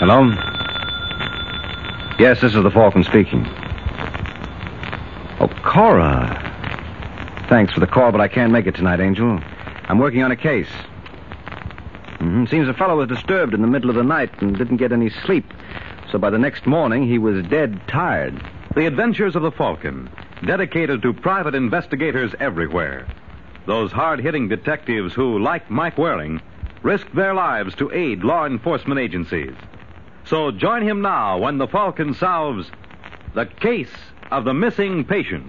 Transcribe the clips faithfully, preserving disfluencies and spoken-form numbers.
Hello? Yes, this is the Falcon speaking. Oh, Cora. Thanks for the call, but I can't make it tonight, Angel. I'm working on a case. Mm-hmm. Seems the fellow was disturbed in the middle of the night and didn't get any sleep. So by the next morning, he was dead tired. The Adventures of the Falcon, dedicated to private investigators everywhere. Those hard-hitting detectives who, like Mike Waring, risk their lives to aid law enforcement agencies. So join him now when the Falcon solves the case of the missing patient.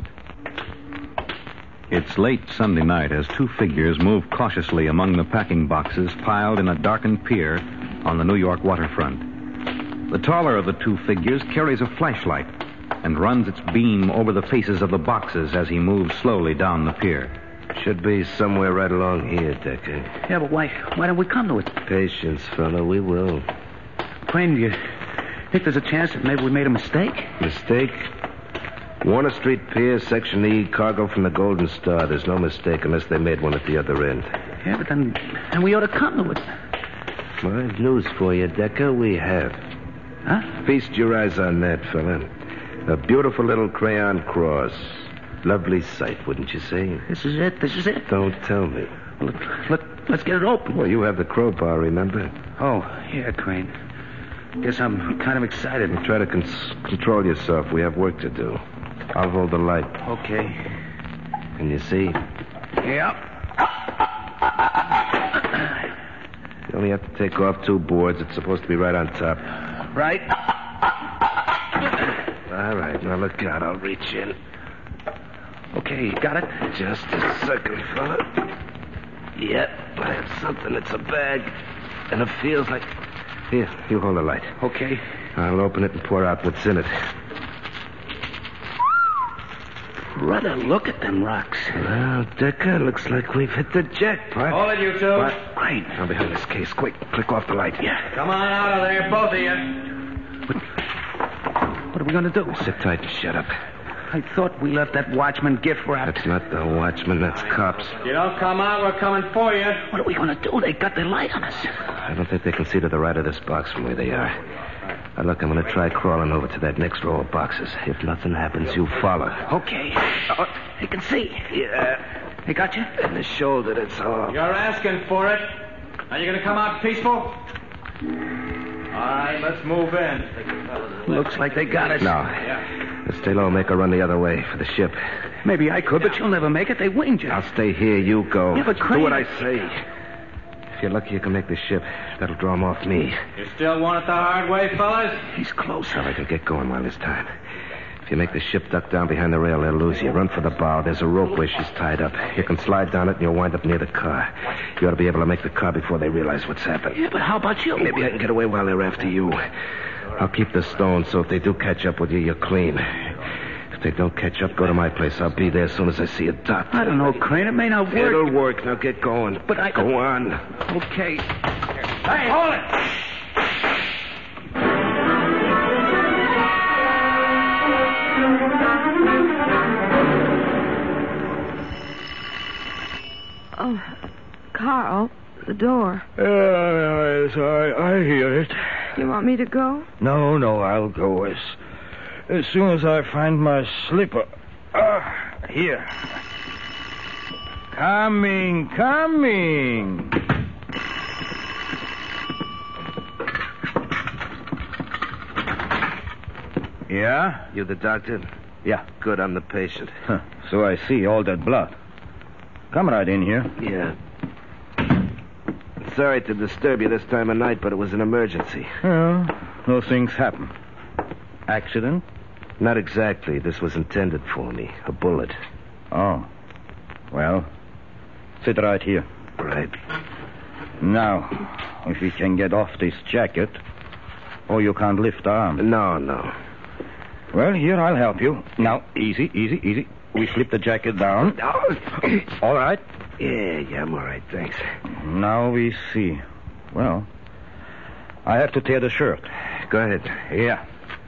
It's late Sunday night as two figures move cautiously among the packing boxes piled in a darkened pier on the New York waterfront. The taller of the two figures carries a flashlight and runs its beam over the faces of the boxes as he moves slowly down the pier. Should be somewhere right along here, Decker. Yeah, but why why don't we come to it? Patience, fella, we will. Crane, do you think there's a chance that maybe we made a mistake? Mistake? Warner Street Pier, Section E, cargo from the Golden Star. There's no mistake unless they made one at the other end. Yeah, but then, then we ought to come to it. Well, I have news for you, Decker. We have. Huh? Feast your eyes on that, fella. A beautiful little crayon cross. Lovely sight, wouldn't you say? This is it. This is it. Don't tell me. Well, let, let, let's get it open. Well, you have the crowbar, remember? Oh, yeah, Crane. Guess I'm kind of excited. Well, try to cons- control yourself. We have work to do. I'll hold the light. Okay. Can you see? Yeah. You only have to take off two boards. It's supposed to be right on top. Right. All right, now look out. I'll reach in. Okay, got it? Just a second, fella. Yep, I have something. It's a bag. And it feels like... Here, you hold the light. Okay. I'll open it and pour out what's in it. Brother, look at them rocks. Well, Decker, looks like we've hit the jackpot. Hold it, you two. What? Crane. Now behind this case. Quick, click off the light. Yeah. Come on out of there, both of you. What, what are we going to do? Sit tight and shut up. I thought we left that watchman gift wrapped. That's not the watchman. That's cops. If you don't come out, we're coming for you. What are we going to do? They got their light on us. I don't think they can see to the right of this box from where they are. Now, look, I'm going to try crawling over to that next row of boxes. If nothing happens, you follow. Okay. Uh, they can see. Yeah. They got you? In the shoulder, that's all. You're asking for it. Are you going to come out peaceful? All right, let's move in. Looks like they got us. No. Yeah. Let's stay low and make a run the other way for the ship. Maybe I could, but you'll never make it. They winged you. I'll stay here. You go. Yeah, but Crane... Do what I say. If you're lucky, you can make the ship. That'll draw them off me. You still want it the hard way, fellas? He's close. All right, I'll get going while there's time. If you make the ship duck down behind the rail, they'll lose you. Run for the bow. There's a rope where she's tied up. You can slide down it and you'll wind up near the car. You ought to be able to make the car before they realize what's happened. Yeah, but how about you? Maybe I can get away while they're after you. I'll keep the stone, so if they do catch up with you, you're clean. If they don't catch up, go to my place. I'll be there as soon as I see a doc. I don't know, Crane. It may not work. It'll work. Now get going. But I... Go on. Okay. Hey, hold it! Oh, Carl, the door. Uh, yes, I, I hear it. You want me to go? No, no, I'll go as, as soon as I find my slipper. Ah, here. Coming, coming. Yeah? You the doctor? Yeah. Good, I'm the patient. Huh. So I see all that blood. Come right in here. Yeah. Sorry to disturb you this time of night, but it was an emergency. Well, those things happen. Accident? Not exactly. This was intended for me. A bullet. Oh. Well, sit right here. Right. Now, if we can get off this jacket, or you can't lift the arm. No, no. Well, here, I'll help you. Now, easy, easy, easy. We slip the jacket down. All right? Yeah, yeah, I'm all right, thanks. Now we see. Well, I have to tear the shirt. Go ahead. Yeah.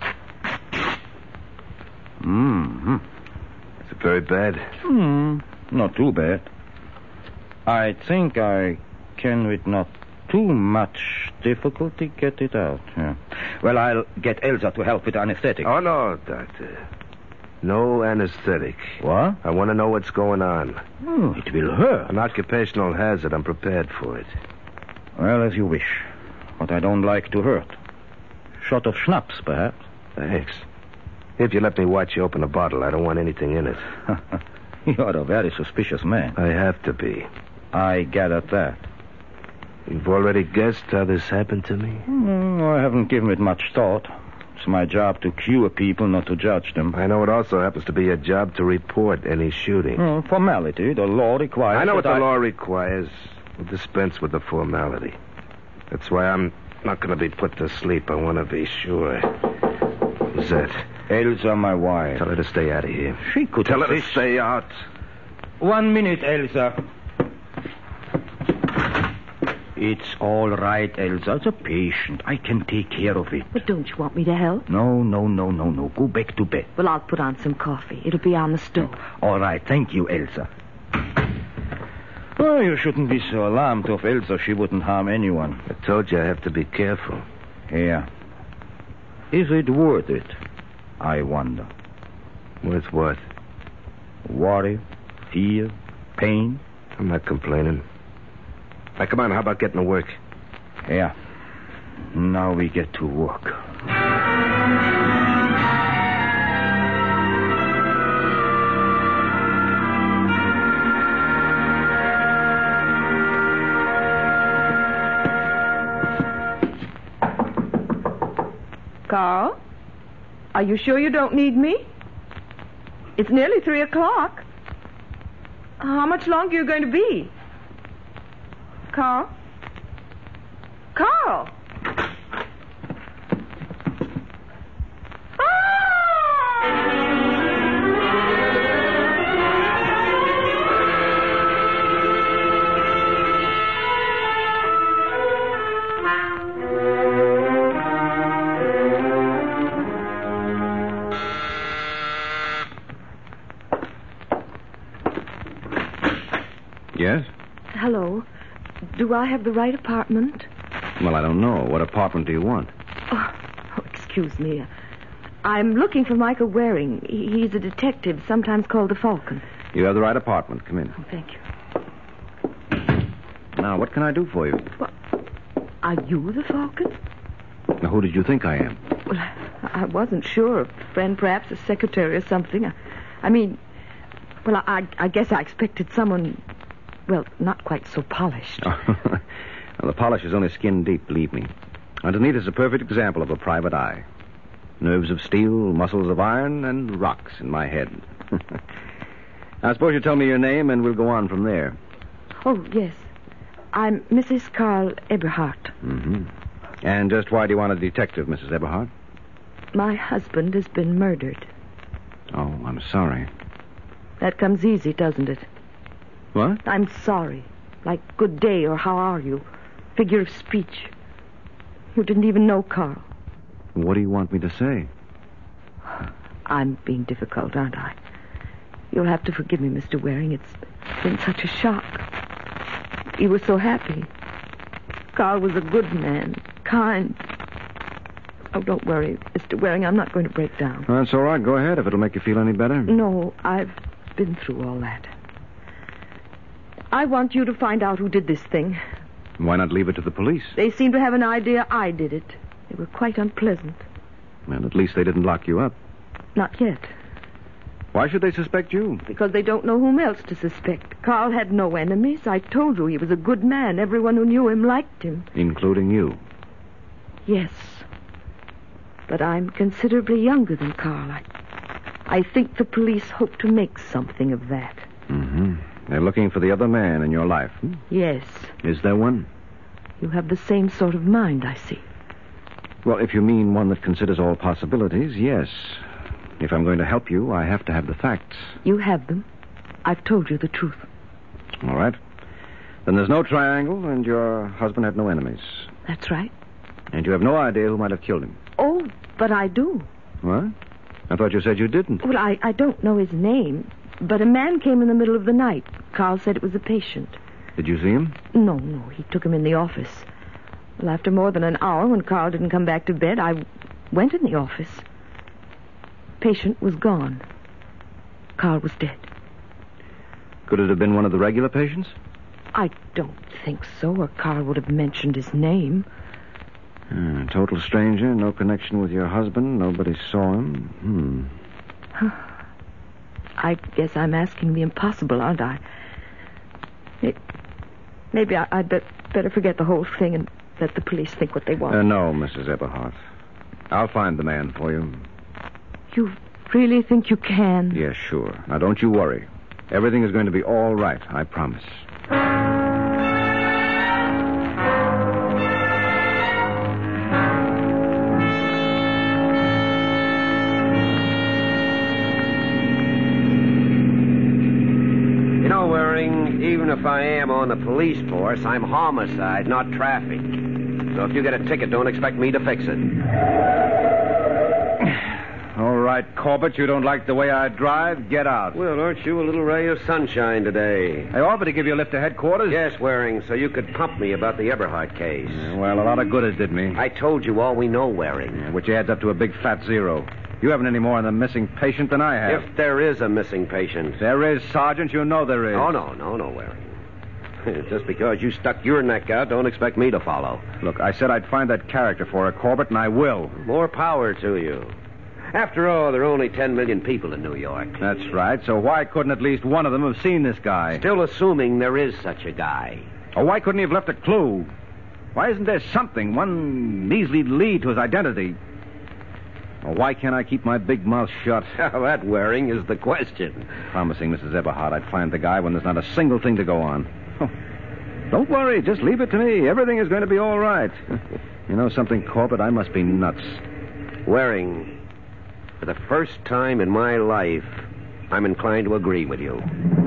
Mm-hmm. Is it very bad? Hmm, not too bad. I think I can with not Too much difficulty get it out. Yeah. Well, I'll get Elsa to help with anesthetic. Oh, no, doctor. No anesthetic. What? I want to know what's going on. Oh, it will hurt. An occupational hazard. I'm prepared for it. Well, as you wish. But I don't like to hurt. Shot of schnapps, perhaps. Thanks. If you let me watch you open a bottle, I don't want anything in it. You're a very suspicious man. I have to be. I gathered that. You've already guessed how this happened to me? Mm, I haven't given it much thought. It's my job to cure people, not to judge them. I know it also happens to be your job to report any shooting. Mm, formality. The law requires... I know what the I... law requires. We'll dispense with the formality. That's why I'm not going to be put to sleep. I want to be sure. Who's that? Elsa, my wife. Tell her to stay out of here. She could Tell her to assist. stay out. One minute, Elsa. It's all right, Elsa. It's a patient. I can take care of it. But don't you want me to help? No, no, no, no, no. Go back to bed. Well, I'll put on some coffee. It'll be on the stove. All right. Thank you, Elsa. Oh, you shouldn't be so alarmed of Elsa. She wouldn't harm anyone. I told you I have to be careful. Yeah. Is it worth it? I wonder. Worth what? Worry, fear, pain. I'm not complaining. Now, come on, how about getting to work? Yeah. Now we get to work. Carl? Are you sure you don't need me? It's nearly three o'clock. How much longer are you going to be? Carl? Carl! Yes? Hello. Do I have the right apartment? Well, I don't know. What apartment do you want? Oh, oh, excuse me. I'm looking for Michael Waring. He- He's a detective, sometimes called the Falcon. You have the right apartment. Come in. Oh, thank you. Now, what can I do for you? Well, are you the Falcon? Now, who did you think I am? Well, I I wasn't sure. A friend, perhaps a secretary or something. I, I mean, well, I, I guess I expected someone, well, not quite so polished. Well, the polish is only skin deep, believe me. Underneath is a perfect example of a private eye. Nerves of steel, muscles of iron, and rocks in my head. Now, suppose you tell me your name, and we'll go on from there. Oh, yes. I'm Missus Carl Eberhardt. Mm-hmm. And just why do you want a detective, Missus Eberhardt? My husband has been murdered. Oh, I'm sorry. That comes easy, doesn't it? What? I'm sorry. Like good day or how are you? Figure of speech. You didn't even know Carl. What do you want me to say? I'm being difficult, aren't I? You'll have to forgive me, Mister Waring. It's been such a shock. You were so happy. Carl was a good man, kind. Oh, don't worry, Mister Waring. I'm not going to break down. That's all right. Go ahead if it'll make you feel any better. No, I've been through all that. I want you to find out who did this thing. Why not leave it to the police? They seem to have an idea I did it. They were quite unpleasant. Well, at least they didn't lock you up. Not yet. Why should they suspect you? Because they don't know whom else to suspect. Carl had no enemies. I told you he was a good man. Everyone who knew him liked him. Including you. Yes. But I'm considerably younger than Carl. I, I think the police hope to make something of that. Mm-hmm. They're looking for the other man in your life. Hmm? Yes. Is there one? You have the same sort of mind, I see. Well, if you mean one that considers all possibilities, yes. If I'm going to help you, I have to have the facts. You have them. I've told you the truth. All right. Then there's no triangle, and your husband had no enemies. That's right. And you have no idea who might have killed him. Oh, but I do. What? I thought you said you didn't. Well, I, I don't know his name, but a man came in the middle of the night. Carl said it was a patient. Did you see him? No, no, he took him in the office. Well, after more than an hour, when Carl didn't come back to bed, I went in the office. Patient was gone. Carl was dead. Could it have been one of the regular patients? I don't think so, or Carl would have mentioned his name. Hmm, total stranger, no connection with your husband, nobody saw him. Hmm. I guess I'm asking the impossible, aren't I? It, maybe I, I'd be, better forget the whole thing and let the police think what they want. Uh, no, Missus Eberhardt. I'll find the man for you. You really think you can? Yes, sure. Now, don't you worry. Everything is going to be all right, I promise. You know, Waring, even if I am on the police force, I'm homicide, not traffic. So if you get a ticket, don't expect me to fix it. All right, Corbett, you don't like the way I drive? Get out. Well, aren't you a little ray of sunshine today? I offered to give you a lift to headquarters. Yes, Waring, so you could pump me about the Eberhardt case. Yeah, well, a lot of good it did me. I told you all we know, Waring. Yeah, which adds up to a big fat zero. You haven't any more on the missing patient than I have. If there is a missing patient. There is, Sergeant. You know there is. Oh, no, no, no, Waring. Just because you stuck your neck out, don't expect me to follow. Look, I said I'd find that character for her, Corbett, and I will. More power to you. After all, there are only ten million people in New York. That's right. So why couldn't at least one of them have seen this guy? Still assuming there is such a guy. Or why couldn't he have left a clue? Why isn't there something, one measly lead to his identity? Or why can't I keep my big mouth shut? Now, that, Waring, is the question. Promising Missus Eberhardt I'd find the guy when there's not a single thing to go on. Oh, don't worry. Just leave it to me. Everything is going to be all right. You know something, Corbett? I must be nuts. Waring, for the first time in my life, I'm inclined to agree with you.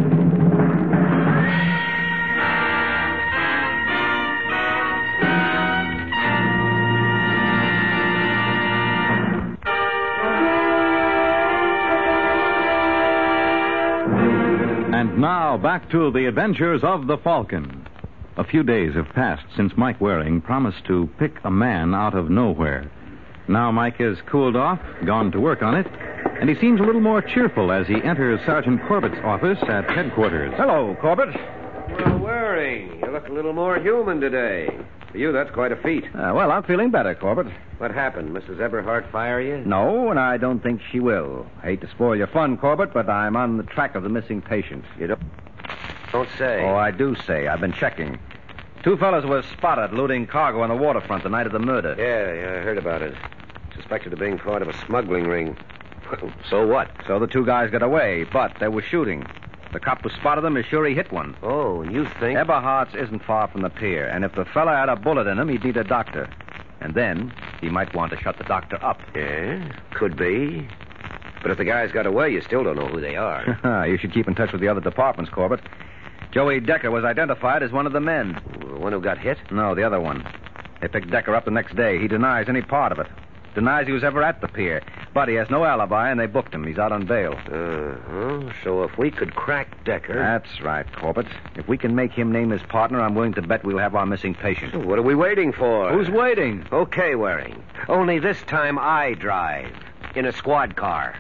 And now, back to the adventures of the Falcon. A few days have passed since Mike Waring promised to pick a man out of nowhere. Now Mike has cooled off, gone to work on it, and he seems a little more cheerful as he enters Sergeant Corbett's office at headquarters. Hello, Corbett. Well, Waring, you look a little more human today. For you, that's quite a feat. Uh, well, I'm feeling better, Corbett. What happened? Missus Eberhardt fire you? No, and I don't think she will. I hate to spoil your fun, Corbett, but I'm on the track of the missing patient. You don't, don't say. Oh, I do say. I've been checking. Two fellas were spotted loading cargo on the waterfront the night of the murder. Yeah, yeah, I heard about it. Suspected of being part of a smuggling ring. So what? So the two guys got away, but they were shooting. The cop who spotted them is sure he hit one. Oh, and you think... Eberhardt's isn't far from the pier, and if the fella had a bullet in him, he'd need a doctor. And then he might want to shut the doctor up. Yeah, could be. But if the guys got away, you still don't know who they are. You should keep in touch with the other departments, Corbett. Joey Decker was identified as one of the men. The one who got hit? No, the other one. They picked Decker up the next day. He denies any part of it. Denies he was ever at the pier. But he has no alibi, and they booked him. He's out on bail. Uh-huh. So if we could crack Decker... That's right, Corbett. If we can make him name his partner, I'm willing to bet we'll have our missing patient. So what are we waiting for? Who's waiting? Okay, Waring. Only this time I drive. In a squad car.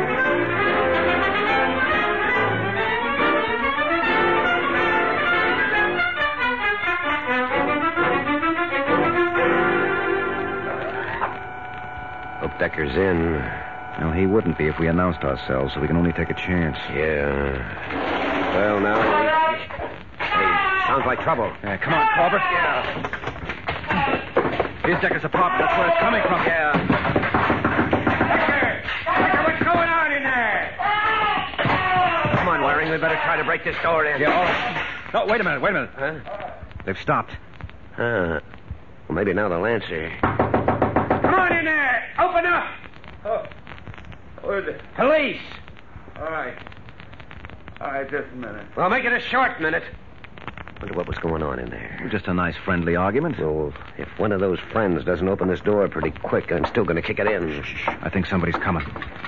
Hope Decker's in. Well, he wouldn't be if we announced ourselves, so we can only take a chance. Yeah. Well, now... Hey, sounds like trouble. Yeah, come on, Corbett. Yeah. Here's Decker's apartment. That's where it's coming from. Yeah. Decker! Decker, what's going on in there? Come on, Waring. We better try to break this door in. Yeah, all right. No, wait a minute, wait a minute. Huh? They've stopped. Huh. Well, maybe now they'll answer. Come on in there! Open up! Oh. Where's the police? All right. All right, just a minute. Well, make it a short minute. Wonder what was going on in there. Just a nice friendly argument. So, if one of those friends doesn't open this door pretty quick, I'm still going to kick it in. Shh, I think somebody's coming.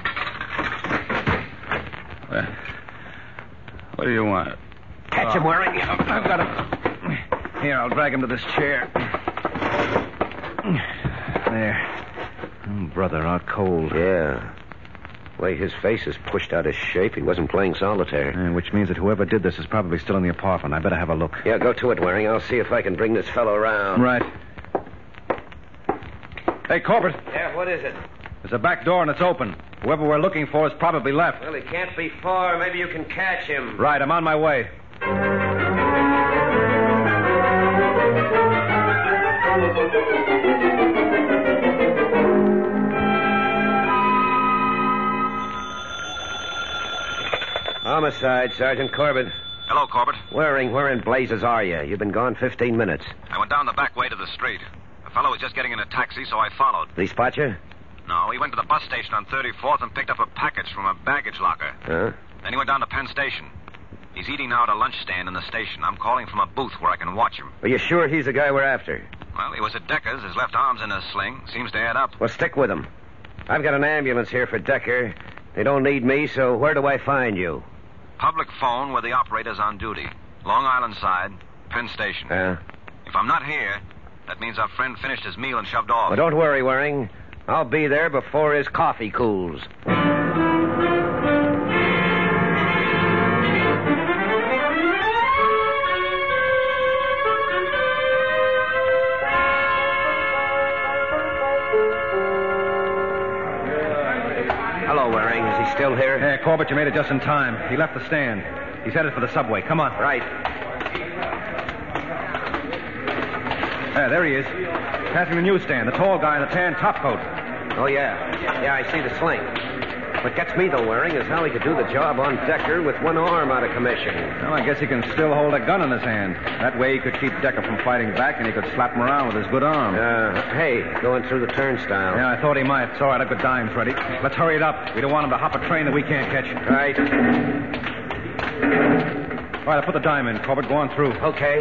Well, what do you want? Catch him, Waring. I've got him. Here, I'll drag him to this chair. There. Oh, brother, out cold. Yeah. The way his face is pushed out of shape, he wasn't playing solitaire. Uh, which means that whoever did this is probably still in the apartment. I better have a look. Yeah, go to it, Waring. I'll see if I can bring this fellow around. Right. Hey, Corbett. Yeah, what is it? There's a back door and it's open. Whoever we're looking for has probably left. Well, he can't be far. Maybe you can catch him. Right, I'm on my way. Homicide, Sergeant Corbett. Hello, Corbett. Waring, where in blazes are you? You've been gone fifteen minutes. I went down the back way to the street. A fellow was just getting in a taxi, so I followed. Did he spot you? No, he went to the bus station on thirty-fourth and picked up a package from a baggage locker. Huh? Then he went down to Penn Station. He's eating now at a lunch stand in the station. I'm calling from a booth where I can watch him. Are you sure he's the guy we're after? Well, he was at Decker's. His left arm's in a sling. Seems to add up. Well, stick with him. I've got an ambulance here for Decker. They don't need me, so where do I find you? Public phone where the operator's on duty. Long Island side, Penn Station. Yeah? If I'm not here, that means our friend finished his meal and shoved off. Well, don't worry, Waring. I'll be there before his coffee cools. Hello, Waring. Is he still here? Hey, Corbett, you made it just in time. He left the stand. He's headed for the subway. Come on. Right. Yeah, there he is. Passing the newsstand. The tall guy in the tan topcoat. Oh, yeah. Yeah, I see the sling. What gets me, though, Waring, is how he could do the job on Decker with one arm out of commission. Well, I guess he can still hold a gun in his hand. That way he could keep Decker from fighting back, and he could slap him around with his good arm. Uh, hey, going through the turnstile. Yeah, I thought he might. It's all right, I've got dimes ready. Let's hurry it up. We don't want him to hop a train that we can't catch. Right. All right, I put the dime in. Corbett, go on through. Okay.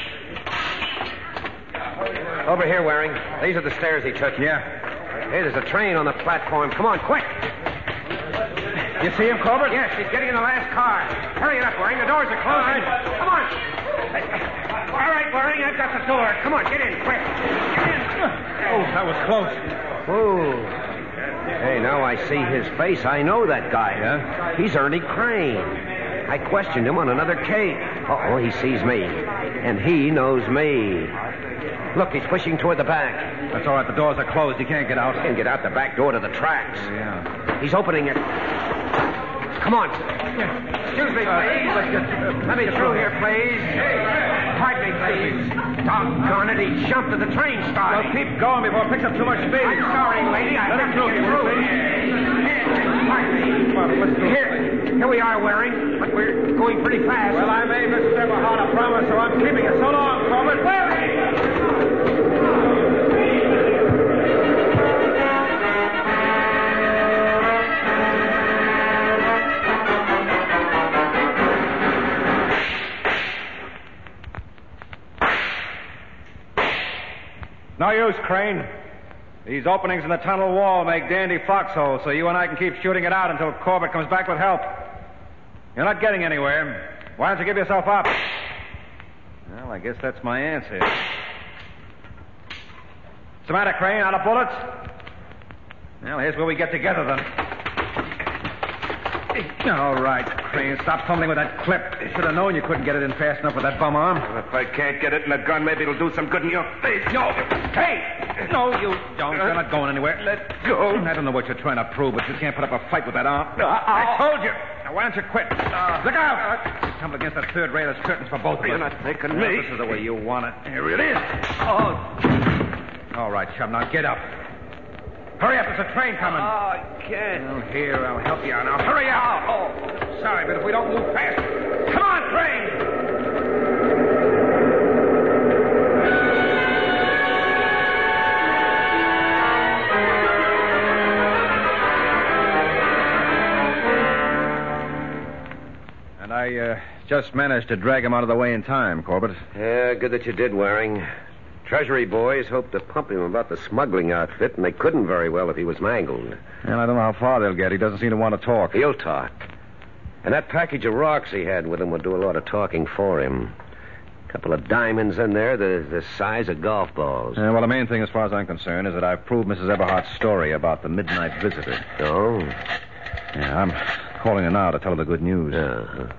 Over here, Waring. These are the stairs he took. Yeah. Hey, there's a train on the platform. Come on, quick. You see him, Corbett? Yes, he's getting in the last car. Hurry it up, Waring. The doors are closing. Come on. All right, Waring, I've got the door. Come on, get in, quick. Get in. Oh, that was close. Oh. Hey, now I see his face. I know that guy. Yeah? He's Ernie Crane. I questioned him on another case. Uh-oh, he sees me. And he knows me. Look, he's pushing toward the back. That's all right. The doors are closed. He can't get out. He can get out the back door to the tracks. Yeah. He's opening it. Come on. Excuse me, please. Let me through here, please. Pardon me, please. Doggone it, he jumped at the train start. Well, keep going before it picks up too much speed. I'm sorry, lady. I Let have him to through, get will you, through. Pardon me. Well, let's do it. Here, here we are, Waring, but we're going pretty fast. Well, I made Mister Eberhard a promise, so I'm keeping it. So long, Corbett. No use, Crane. These openings in the tunnel wall make dandy foxholes, so you and I can keep shooting it out until Corbett comes back with help. You're not getting anywhere. Why don't you give yourself up? Well, I guess that's my answer. What's the matter, Crane? Out of bullets? Well, here's where we get together, then. All right, Crane. Stop fumbling with that clip. You should have known you couldn't get it in fast enough with that bum arm. Well, if I can't get it in a gun, maybe it'll do some good in your face. No. Hey! No, you don't. You're not going anywhere. Let go. I don't know what you're trying to prove, but you can't put up a fight with that arm. No, I told you. Now, why don't you quit? Look out! You tumble against that third rail. There's curtains for both of us. You're not making Well, me. this is the way you want it. Here it is. Oh, All right, chum. Now get up. Hurry up. There's a train coming. oh, I can't. Well, here, I'll help you out. Now, hurry up. Oh, Sorry, but if we don't move fast. Come on, train! And I uh, just managed to drag him out of the way in time, Corbett. Yeah, good that you did, Waring. Treasury boys hoped to pump him about the smuggling outfit, and they couldn't very well if he was mangled. And I don't know how far they'll get. He doesn't seem to want to talk. He'll talk. And that package of rocks he had with him would do a lot of talking for him. Couple of diamonds in there, the, the size of golf balls. Uh, well, the main thing, as far as I'm concerned, is that I've proved Missus Eberhardt's story about the midnight visitor. Oh? Yeah, I'm calling her now to tell her the good news. Uh-huh.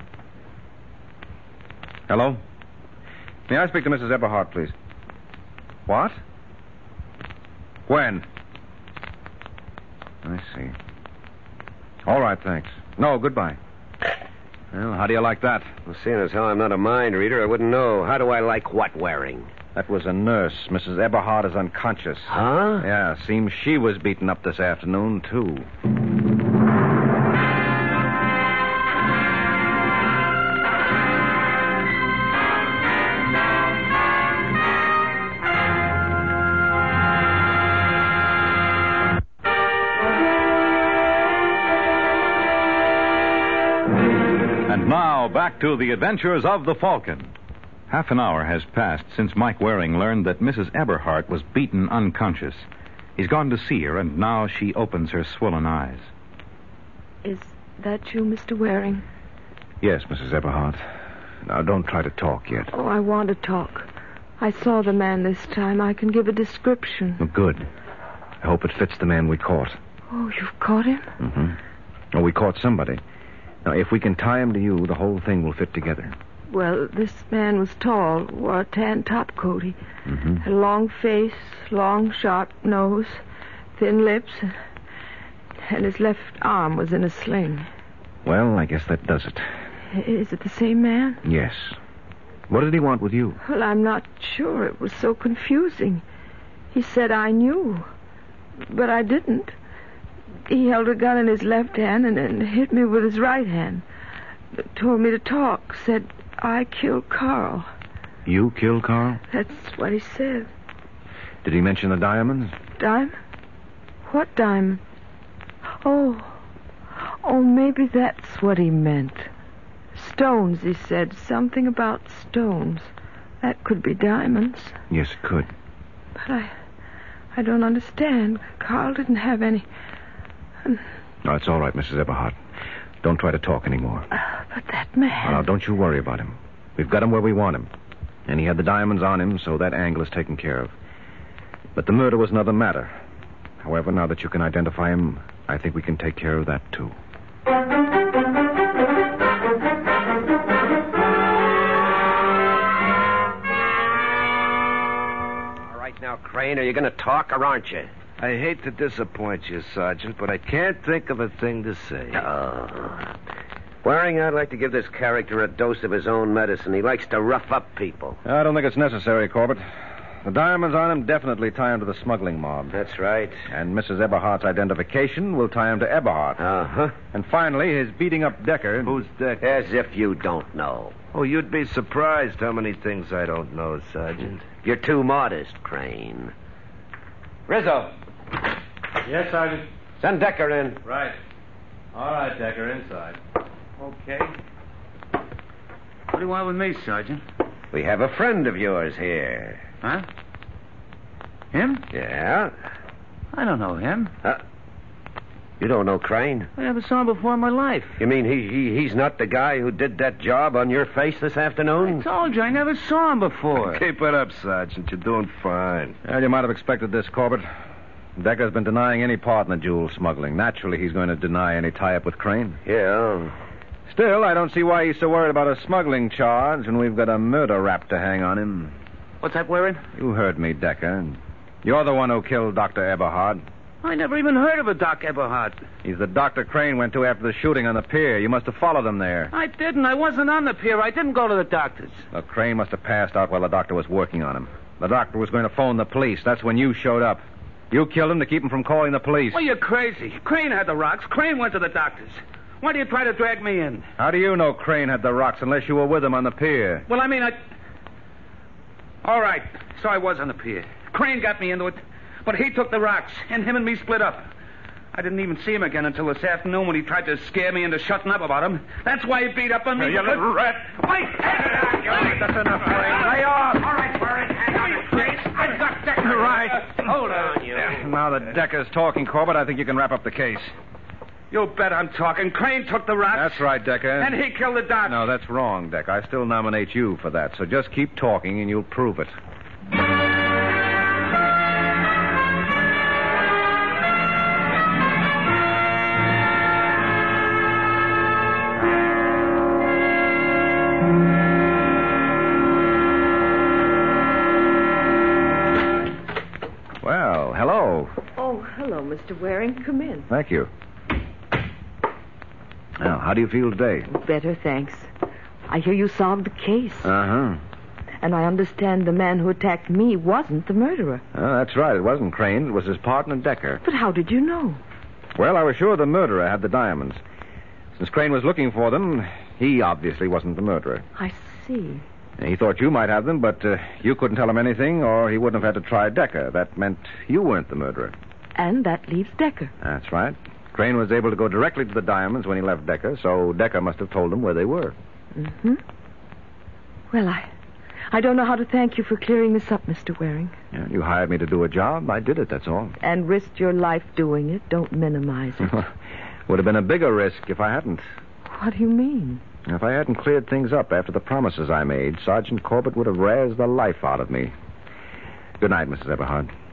Hello? May I speak to Missus Eberhardt, please? What? When? I see. All right, thanks. No, goodbye. Well, how do you like that? Well, seeing as how I'm not a mind reader, I wouldn't know. How do I like what wearing? That was a nurse. Missus Eberhardt is unconscious. Huh? Yeah, seems she was beaten up this afternoon, too. Back to the adventures of the Falcon. Half an hour has passed since Mike Waring learned that Missus Eberhardt was beaten unconscious. He's gone to see her, and now she opens her swollen eyes. Is that you, Mister Waring? Yes, Missus Eberhardt. Now, don't try to talk yet. Oh, I want to talk. I saw the man this time. I can give a description. Oh, good. I hope it fits the man we caught. Oh, you've caught him? Mm-hmm. Oh, we caught somebody. Now, if we can tie him to you, the whole thing will fit together. Well, this man was tall, wore a tan topcoat. He mm-hmm. had a long face, long, sharp nose, thin lips, and his left arm was in a sling. Well, I guess that does it. Is it the same man? Yes. What did he want with you? Well, I'm not sure. It was so confusing. He said I knew, but I didn't. He held a gun in his left hand and then hit me with his right hand. Told me to talk. Said, I killed Carl. You killed Carl? That's what he said. Did he mention the diamonds? Diamond? What diamond? Oh. Oh, maybe that's what he meant. Stones, he said. Something about stones. That could be diamonds. Yes, it could. But I... I don't understand. Carl didn't have any... No, it's all right, Missus Eberhardt. Don't try to talk anymore. Uh, but that man... Now, don't you worry about him. We've got him where we want him. And he had the diamonds on him, so that angle is taken care of. But the murder was another matter. However, now that you can identify him, I think we can take care of that, too. All right, now, Crane, are you going to talk or aren't you? I hate to disappoint you, Sergeant, but I can't think of a thing to say. Oh. Waring, I'd like to give this character a dose of his own medicine. He likes to rough up people. I don't think it's necessary, Corbett. The diamonds on him definitely tie him to the smuggling mob. That's right. And Missus Eberhardt's identification will tie him to Eberhardt. Uh-huh. And finally, his beating up Decker... Who's Decker? As if you don't know. Oh, you'd be surprised how many things I don't know, Sergeant. You're too modest, Crane. Rizzo. Yes, Sergeant. Send Decker in. Right. All right, Decker, inside. Okay. What do you want with me, Sergeant? We have a friend of yours here. Huh? Him? Yeah? I don't know him. Uh, you don't know Crane? I never saw him before in my life. You mean he, he he's not the guy who did that job on your face this afternoon? I told you, I never saw him before. Keep it up, Sergeant. You're doing fine. Well, you might have expected this, Corbett. Decker's been denying any part in the jewel smuggling. Naturally, he's going to deny any tie-up with Crane. Yeah. Still, I don't see why he's so worried about a smuggling charge when we've got a murder rap to hang on him. What's that, Waring? You heard me, Decker. You're the one who killed Doctor Eberhard. I never even heard of a Doc Eberhard. He's the doctor Crane went to after the shooting on the pier. You must have followed him there. I didn't. I wasn't on the pier. I didn't go to the doctor's. Well, Crane must have passed out while the doctor was working on him. The doctor was going to phone the police. That's when you showed up. You killed him to keep him from calling the police. Well, you're crazy. Crane had the rocks. Crane went to the doctor's. Why do you try to drag me in? How do you know Crane had the rocks unless you were with him on the pier? Well, I mean, I... All right. So I was on the pier. Crane got me into it. But he took the rocks, and him and me split up. I didn't even see him again until this afternoon when he tried to scare me into shutting up about him. That's why he beat up on me. Hey, you little rat. Wait! That's enough, Crane. Lay off. All right, Warren. Hang on it, please. I've got Decker. Right. Hold on, you. Now that Decker's talking, Corbett, I think you can wrap up the case. You bet I'm talking. Crane took the rocks. That's right, Decker. And he killed the doc. No, that's wrong, Deck. I still nominate you for that. So just keep talking and you'll prove it. Well, hello. Oh, hello, Mister Waring. Come in. Thank you. Now, how do you feel today? Better, thanks. I hear you solved the case. Uh-huh. And I understand the man who attacked me wasn't the murderer. Oh, that's right. It wasn't Crane. It was his partner, Decker. But how did you know? Well, I was sure the murderer had the diamonds. Since Crane was looking for them, he obviously wasn't the murderer. I see. He thought you might have them, but uh, you couldn't tell him anything, or he wouldn't have had to try Decker. That meant you weren't the murderer. And that leaves Decker. That's right. Crane was able to go directly to the diamonds when he left Decker, so Decker must have told him where they were. Mm-hmm. Well, I... I don't know how to thank you for clearing this up, Mister Waring. Yeah, you hired me to do a job. I did it, that's all. And risked your life doing it. Don't minimize it. Would have been a bigger risk if I hadn't. What do you mean? If I hadn't cleared things up after the promises I made, Sergeant Corbett would have razzed the life out of me. Good night, Missus Eberhard.